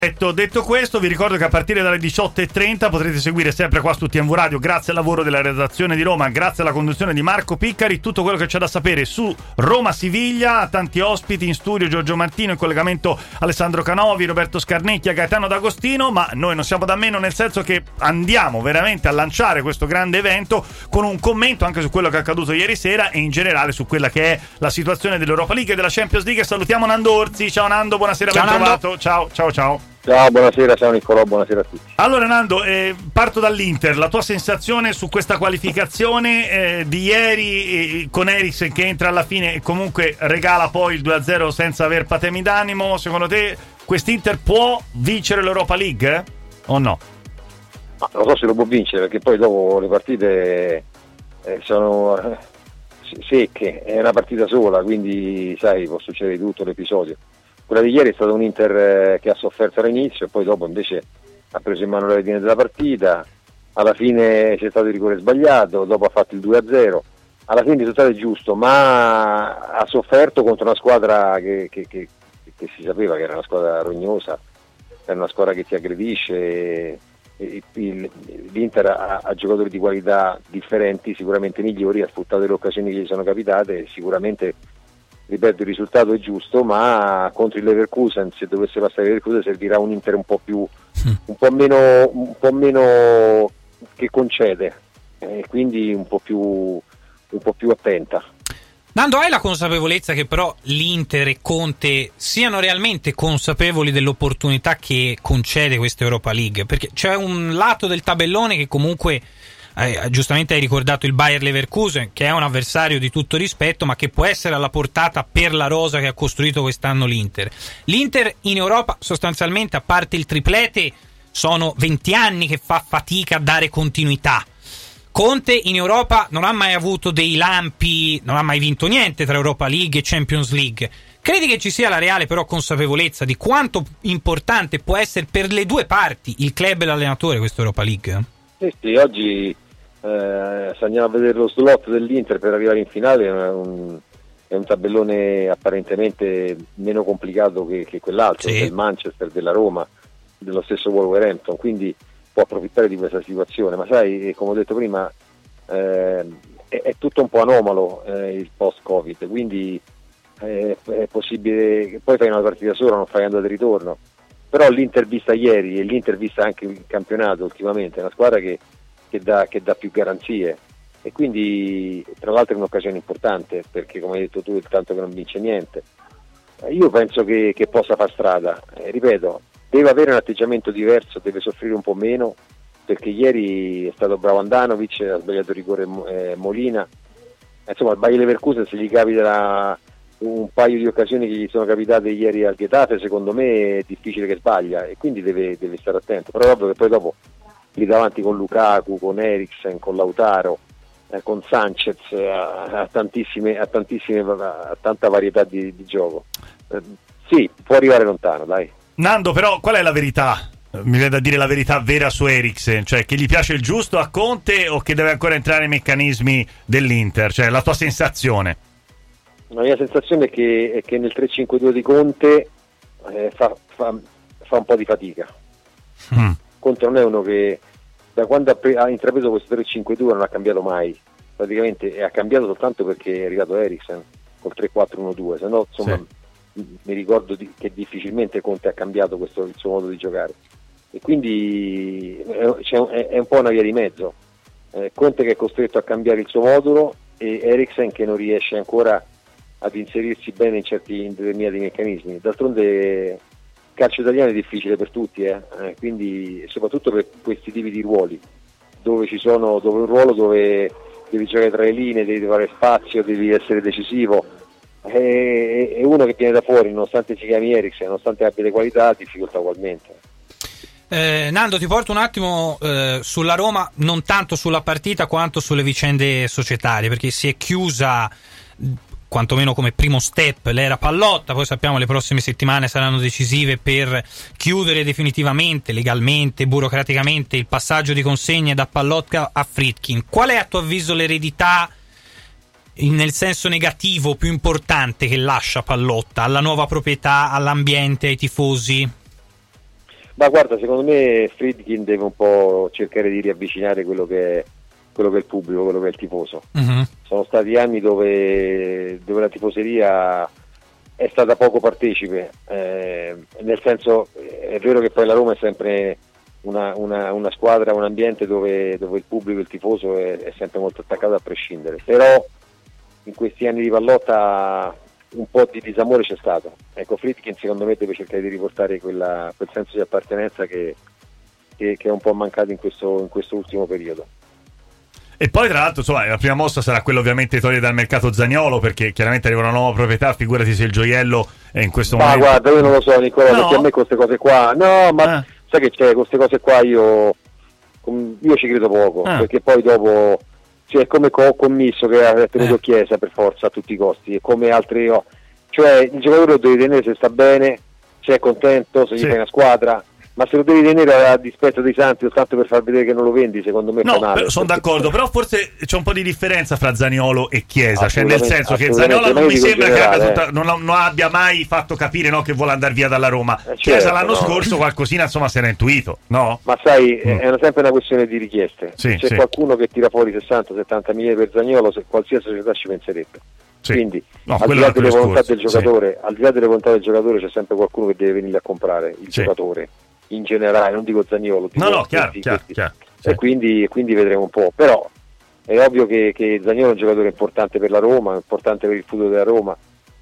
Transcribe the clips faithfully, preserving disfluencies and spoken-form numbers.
Detto, detto questo, vi ricordo che a partire dalle diciotto e trenta potrete seguire sempre qua su T M V Radio, grazie al lavoro della redazione di Roma, grazie alla conduzione di Marco Piccari, tutto quello che c'è da sapere su Roma-Siviglia, tanti ospiti in studio, Giorgio Martino, in collegamento Alessandro Canovi, Roberto Scarnecchia, Gaetano D'Agostino, ma noi non siamo da meno, nel senso che andiamo veramente a lanciare questo grande evento con un commento anche su quello che è accaduto ieri sera e in generale su quella che è la situazione dell'Europa League e della Champions League. Salutiamo Nando Orsi. Ciao Nando, buonasera, ciao, ben Nando. trovato. Ciao, ciao, ciao. Ciao, buonasera, ciao Niccolò, buonasera a tutti. Allora Nando, eh, parto dall'Inter, la tua sensazione su questa qualificazione eh, di ieri eh, con Eriksen che entra alla fine e comunque regala poi il due a zero senza aver patemi d'animo. Secondo te quest'Inter può vincere l'Europa League eh? o no? Ma non so se lo può vincere, perché poi dopo le partite eh, sono eh, secche, è una partita sola, quindi sai, può succedere di tutto l'episodio. Quella di ieri è stato un Inter eh, che ha sofferto all'inizio e poi dopo invece ha preso in mano le redine della partita, alla fine c'è stato il rigore sbagliato, dopo ha fatto il due a zero, alla fine il risultato è giusto, ma ha sofferto contro una squadra che, che, che, che si sapeva che era una squadra rognosa, era una squadra che ti aggredisce, e, e, il, l'Inter ha, ha giocatori di qualità differenti, sicuramente migliori, ha sfruttato le occasioni che gli sono capitate, sicuramente ripeto il risultato è giusto, ma contro il Leverkusen, se dovesse passare il Leverkusen, servirà un Inter un po' più un po' meno un po' meno che concede e quindi un po' più un po' più attenta. Nando, hai la consapevolezza che però l'Inter e Conte siano realmente consapevoli dell'opportunità che concede questa Europa League? Perché c'è un lato del tabellone che comunque Eh, giustamente hai ricordato il Bayer Leverkusen, che è un avversario di tutto rispetto, ma che può essere alla portata per la rosa che ha costruito quest'anno l'Inter. L'Inter in Europa sostanzialmente, a parte il triplete, sono venti anni che fa fatica a dare continuità. Conte in Europa non ha mai avuto dei lampi, non ha mai vinto niente tra Europa League e Champions League. Credi che ci sia la reale però consapevolezza di quanto importante può essere per le due parti, il club e l'allenatore, questa Europa League? Sì, sì, oggi eh, se andiamo a vedere lo slot dell'Inter per arrivare in finale è un, è un tabellone apparentemente meno complicato che, che quell'altro, sì, del Manchester, della Roma, dello stesso Wolverhampton, quindi può approfittare di questa situazione, ma sai, come ho detto prima, eh, è, è tutto un po' anomalo eh, il post-Covid, quindi eh, è possibile che poi fai una partita sola, non fai andata e ritorno. Però l'Inter vista ieri e l'Inter vista anche il campionato ultimamente è una squadra che, che, dà, che dà più garanzie e quindi tra l'altro è un'occasione importante perché come hai detto tu, il tanto che non vince niente, io penso che, che possa far strada, eh, ripeto, deve avere un atteggiamento diverso, deve soffrire un po' meno perché ieri è stato bravo Andanovic, ha sbagliato il rigore eh, Molina, insomma il Bayer Leverkusen se gli capita un paio di occasioni che gli sono capitate ieri al Getafe, secondo me è difficile che sbaglia e quindi deve, deve stare attento, però è ovvio che poi dopo lì davanti con Lukaku, con Eriksen, con Lautaro, eh, con Sanchez ha, ha tantissime, ha tantissime ha tanta varietà di, di gioco, eh, sì, può arrivare lontano, dai. Nando, però qual è la verità? Mi viene da dire la verità vera su Eriksen, cioè che gli piace il giusto a Conte o che deve ancora entrare nei meccanismi dell'Inter, cioè la tua sensazione? La mia sensazione è che, è che nel tre cinque due di Conte eh, fa, fa, fa un po' di fatica. Mm. Conte non è uno che da quando ha, pre- ha intrapreso questo tre cinque due non ha cambiato mai, praticamente ha cambiato soltanto perché è arrivato Eriksen col tre quattro uno due, se no insomma sì, mi ricordo di, che difficilmente Conte ha cambiato questo, il suo modo di giocare e quindi è, cioè, è, è un po' una via di mezzo, eh, Conte che è costretto a cambiare il suo modulo e Eriksen che non riesce ancora ad inserirsi bene in certi in determinati meccanismi. D'altronde il calcio italiano è difficile per tutti, eh? Eh, quindi soprattutto per questi tipi di ruoli, dove ci sono dove un ruolo dove devi giocare tra le linee, devi trovare spazio, devi essere decisivo. E, e uno che viene da fuori, nonostante si chiami Eriksen, nonostante abbia le qualità, difficoltà ugualmente. Eh, Nando, ti porto un attimo eh, sulla Roma, non tanto sulla partita quanto sulle vicende societarie, perché si è chiusa quantomeno come primo step l'era Pallotta, poi sappiamo le prossime settimane saranno decisive per chiudere definitivamente, legalmente, burocraticamente il passaggio di consegne da Pallotta a Friedkin. Qual è a tuo avviso l'eredità nel senso negativo più importante che lascia Pallotta alla nuova proprietà, all'ambiente, ai tifosi? Ma guarda, secondo me Friedkin deve un po' cercare di riavvicinare quello che è, quello che è il pubblico, quello che è il tifoso. Uh-huh. Sono stati anni dove, dove la tifoseria è stata poco partecipe, eh, nel senso, è vero che poi la Roma è sempre una, una, una squadra, un ambiente dove, dove il pubblico, il tifoso è, è sempre molto attaccato a prescindere, però in questi anni di pallotta un po' di disamore c'è stato. Ecco, Friedkin secondo me deve cercare di riportare quella, quel senso di appartenenza che, che, che è un po' mancato in questo, in questo ultimo periodo. E poi tra l'altro insomma la prima mossa sarà quella ovviamente di togliere dal mercato Zaniolo, perché chiaramente arriva una nuova proprietà, figurati se il gioiello è in questo ma momento. Ma guarda, io non lo so Nicola, no. perché a me queste cose qua, no ma ah. sai che c'è, queste cose qua io, io ci credo poco, ah. perché poi dopo, cioè, è come ho commesso che ha tenuto eh. Chiesa per forza a tutti i costi, e come altri, oh, cioè il giocatore lo devi tenere se sta bene, se è contento, se gli sì. fai una squadra. Ma se lo devi tenere a dispetto dei Santi soltanto per far vedere che non lo vendi, secondo me no, fa male. Sono d'accordo, però forse c'è un po' di differenza fra Zaniolo e Chiesa, cioè nel senso che Zaniolo non mi sembra che abbia, tutta, non, non abbia mai fatto capire, no, che vuole andare via dalla Roma. Eh, certo, Chiesa l'anno no. scorso qualcosina insomma si era intuito, no? Ma sai, mm. è una, sempre una questione di richieste. Sì, c'è sì. qualcuno che tira fuori sessanta settanta milioni per Zaniolo, se qualsiasi società ci penserebbe. Sì. Quindi no, al di là delle volontà del giocatore, sì. al di là delle volontà del giocatore c'è sempre qualcuno che deve venire a comprare il sì. giocatore. In generale, non dico Zaniolo, dico no, no, chiaro, questi, chiaro, questi. chiaro, Sì. E quindi, quindi vedremo un po'. Però è ovvio che, che Zaniolo è un giocatore importante per la Roma, importante per il futuro della Roma.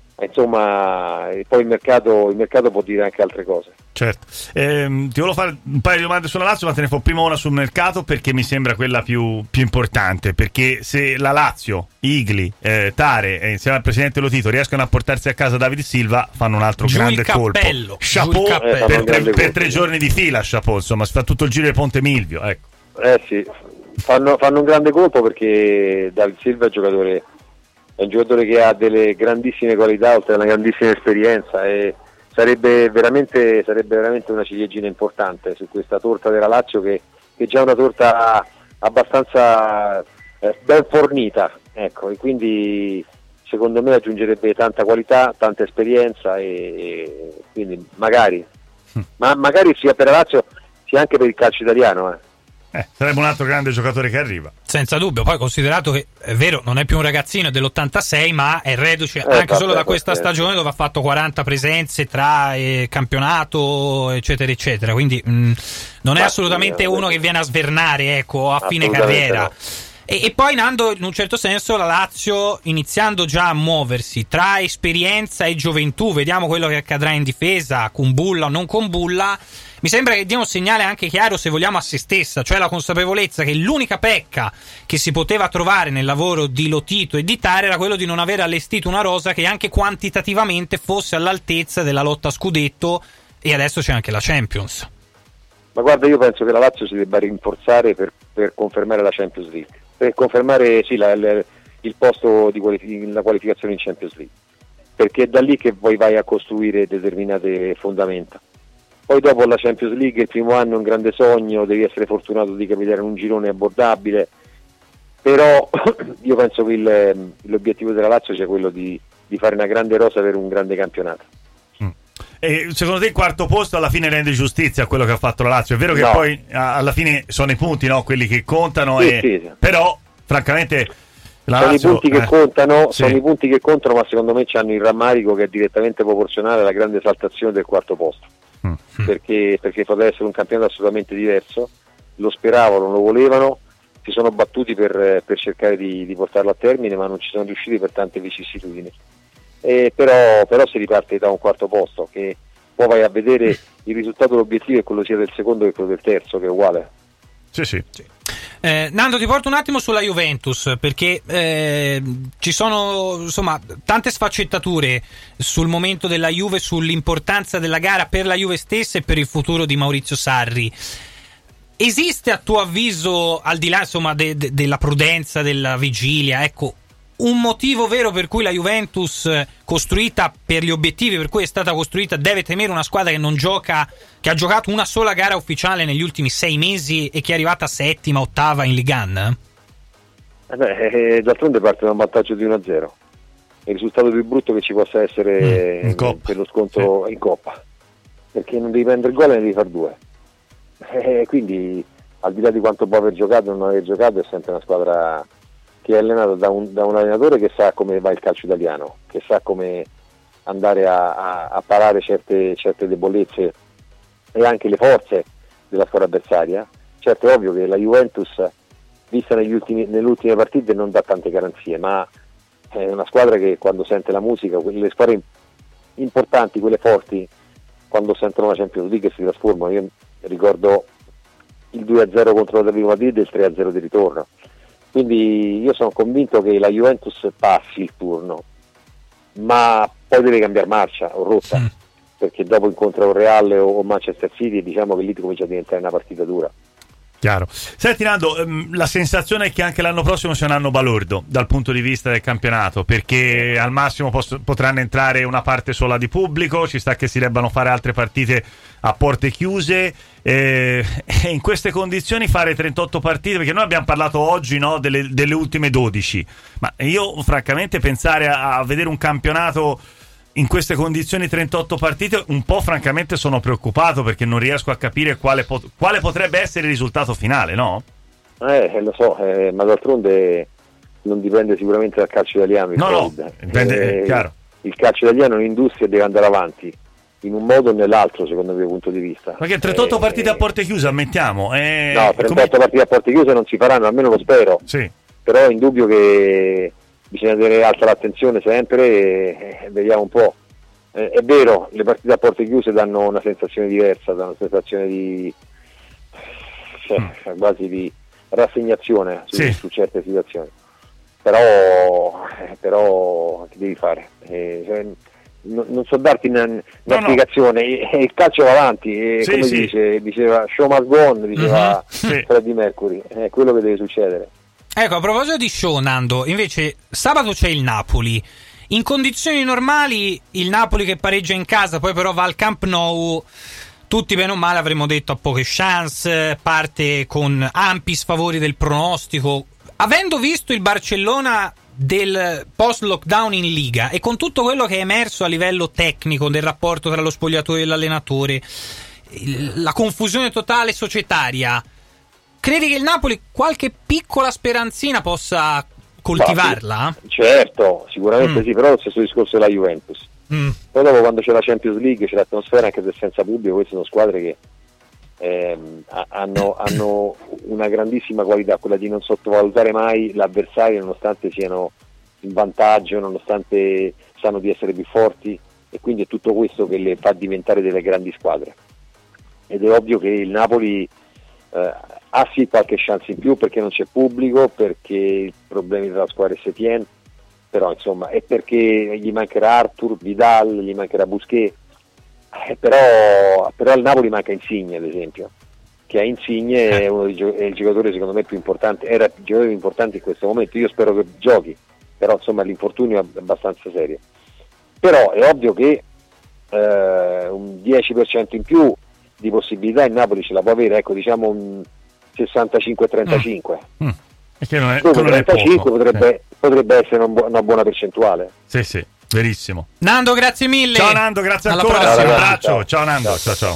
Insomma, e poi il mercato, il mercato può dire anche altre cose. Certo. Ehm, ti volevo fare un paio di domande sulla Lazio, ma te ne fo prima una sul mercato perché mi sembra quella più, più importante. Perché se la Lazio, Igli, eh, Tare e insieme al presidente Lotito riescono a portarsi a casa Davide Silva, fanno un altro Giù grande il cappello. colpo. Chapeau Giù il cappello. Eh, per, tre, grande per tre giorni di fila, chapeau, insomma, si fa tutto il giro di Ponte Milvio. Ecco. Eh sì, fanno, fanno un grande colpo perché Davide Silva è un giocatore. È un giocatore che ha delle grandissime qualità, oltre alla grandissima esperienza, e sarebbe veramente, sarebbe veramente una ciliegina importante su questa torta della Lazio, che, che è già una torta abbastanza eh, ben fornita, ecco, e quindi secondo me aggiungerebbe tanta qualità, tanta esperienza, e, e quindi magari, ma magari sia per la Lazio sia anche per il calcio italiano, eh. Eh, sarebbe un altro grande giocatore che arriva. Senza dubbio, poi considerato che è vero, non è più un ragazzino, è dell'ottantasei, ma è reduce eh, anche vabbè, solo da questa vabbè. stagione dove ha fatto quaranta presenze tra eh, campionato, eccetera, eccetera. Quindi mh, non è ma assolutamente sì, uno che viene a svernare, ecco, a fine carriera. No. E, e poi, Nando, in un certo senso la Lazio, iniziando già a muoversi tra esperienza e gioventù, vediamo quello che accadrà in difesa, con Bulla o non con Bulla. Mi sembra che dia un segnale anche chiaro, se vogliamo, a se stessa, cioè la consapevolezza che l'unica pecca che si poteva trovare nel lavoro di Lotito e di Tare era quello di non aver allestito una rosa che anche quantitativamente fosse all'altezza della lotta a scudetto, e adesso c'è anche la Champions. Ma guarda, io penso che la Lazio si debba rinforzare per, per confermare la Champions League, per confermare sì, la, la, il posto di qualific- la qualificazione in Champions League, perché è da lì che poi vai a costruire determinate fondamenta. Poi dopo la Champions League, il primo anno è un grande sogno, devi essere fortunato di capitare in un girone abbordabile, però io penso che il, l'obiettivo della Lazio sia quello di, di fare una grande rosa per un grande campionato. Mm. E secondo te il quarto posto alla fine rende giustizia a quello che ha fatto la Lazio? È vero che no. poi alla fine sono i punti, no? Quelli che contano, sì, e... sì, sì. Però francamente la sono Lazio, i punti che eh, contano, sì. sono i punti che contano, ma secondo me hanno il rammarico che è direttamente proporzionale alla grande esaltazione del quarto posto. Mm. Perché, perché poteva essere un campionato assolutamente diverso, lo speravano, lo volevano, si sono battuti per, per cercare di, di portarlo a termine, ma non ci sono riusciti per tante vicissitudini. E però, però si riparte da un quarto posto, che poi vai a vedere il risultato, l'obiettivo è quello sia del secondo che quello del terzo, che è uguale. Sì, sì, sì. Eh, Nando, ti porto un attimo sulla Juventus, perché eh, ci sono insomma tante sfaccettature sul momento della Juve, sull'importanza della gara per la Juve stessa e per il futuro di Maurizio Sarri. Esiste, a tuo avviso, al di là insomma de- de- della prudenza, della vigilia, ecco, un motivo vero per cui la Juventus, costruita per gli obiettivi per cui è stata costruita, deve temere una squadra che non gioca, che ha giocato una sola gara ufficiale negli ultimi sei mesi e che è arrivata settima, ottava in Ligue uno? Eh beh, eh, d'altronde parte da un vantaggio di uno a zero. È il risultato più brutto che ci possa essere mm, in per lo scontro sì. in Coppa. perché non devi prendere gol e ne devi fare due. E quindi al di là di quanto può aver giocato o non aver giocato, è sempre una squadra che è allenata da un, da un allenatore che sa come va il calcio italiano, che sa come andare a, a, a parare certe, certe debolezze e anche le forze della squadra avversaria. Certo, è ovvio che la Juventus, vista negli ultimi, nelle ultime partite, non dà tante garanzie, ma è una squadra che quando sente la musica, le squadre importanti, quelle forti, quando sentono la Champions League si trasformano. Io ricordo il due a zero contro l'Atletico Madrid e il tre a zero di ritorno, quindi io sono convinto che la Juventus passi il turno, ma poi deve cambiare marcia o rotta, mm. perché dopo incontra un Real o Manchester City e diciamo che lì comincia a diventare una partita dura. Chiaro. Senti Nando, la sensazione è che anche l'anno prossimo sia un anno balordo dal punto di vista del campionato, perché al massimo poss- potranno entrare una parte sola di pubblico, ci sta che si debbano fare altre partite a porte chiuse, eh, e in queste condizioni fare trentotto partite, perché noi abbiamo parlato oggi, no, delle, delle ultime dodici, ma io francamente pensare a, a vedere un campionato in queste condizioni, trentotto partite, un po' francamente sono preoccupato, perché non riesco a capire quale, pot- quale potrebbe essere il risultato finale, no? Eh, lo so, eh, ma d'altronde non dipende sicuramente dal calcio italiano. Il no, Covid. no, dipende, eh, chiaro. Il calcio italiano è un'industria e deve andare avanti, in un modo o nell'altro, secondo il mio punto di vista. Perché trentotto eh, partite a porte chiuse, ammettiamo. Eh, no, trentotto come... partite a porte chiuse non si faranno, almeno lo spero. Sì. Però è indubbio che bisogna tenere alta l'attenzione sempre e, e vediamo un po'. Eh, è vero, le partite a porte chiuse danno una sensazione diversa, danno una sensazione di cioè, mm. quasi di rassegnazione su, sì. su certe situazioni. Però, eh, però che devi fare? Eh, cioè, non, non so darti una, una no, spiegazione. No. Il calcio va avanti, e, sì, come sì. dice, diceva Show must go on, diceva mm-hmm. Freddie Mercury, è quello che deve succedere. Ecco, a proposito di show, Nando, invece sabato c'è il Napoli. In condizioni normali il Napoli che pareggia in casa, poi però va al Camp Nou, tutti bene o male avremmo detto a poche chance, parte con ampi sfavori del pronostico. Avendo visto il Barcellona del post-lockdown in Liga e con tutto quello che è emerso a livello tecnico del rapporto tra lo spogliatoio e l'allenatore, la confusione totale societaria, credi che il Napoli qualche piccola speranzina possa coltivarla? Sì, certo, sicuramente mm. sì, però è lo stesso discorso della Juventus. Mm. Poi dopo, quando c'è la Champions League, c'è l'atmosfera, anche se senza pubblico, queste sono squadre che ehm, hanno, hanno una grandissima qualità, quella di non sottovalutare mai l'avversario nonostante siano in vantaggio, nonostante sanno di essere più forti, e quindi è tutto questo che le fa diventare delle grandi squadre. Ed è ovvio che il Napoli eh, ha sì qualche chance in più perché non c'è pubblico, perché i problemi della squadra è Setien, però insomma è perché gli mancherà Arthur, Vidal, gli mancherà Busquets, eh, però, però al Napoli manca Insigne, ad esempio, che a Insigne è uno dei gio- è il giocatore secondo me più importante, era il giocatore più importante in questo momento. Io spero che giochi, però insomma l'infortunio è abbastanza serio. Però è ovvio che eh, un dieci per cento in più di possibilità il Napoli ce la può avere, ecco, diciamo un sessantacinque trentacinque. Mm. Mm. Che non è, Come non è trentacinque poco. potrebbe, eh. potrebbe essere un bu- una buona percentuale. Sì, sì, verissimo. Nando, grazie mille. Ciao Nando, grazie Alla ancora. prossima. Un abbraccio. Ciao Nando, ciao ciao.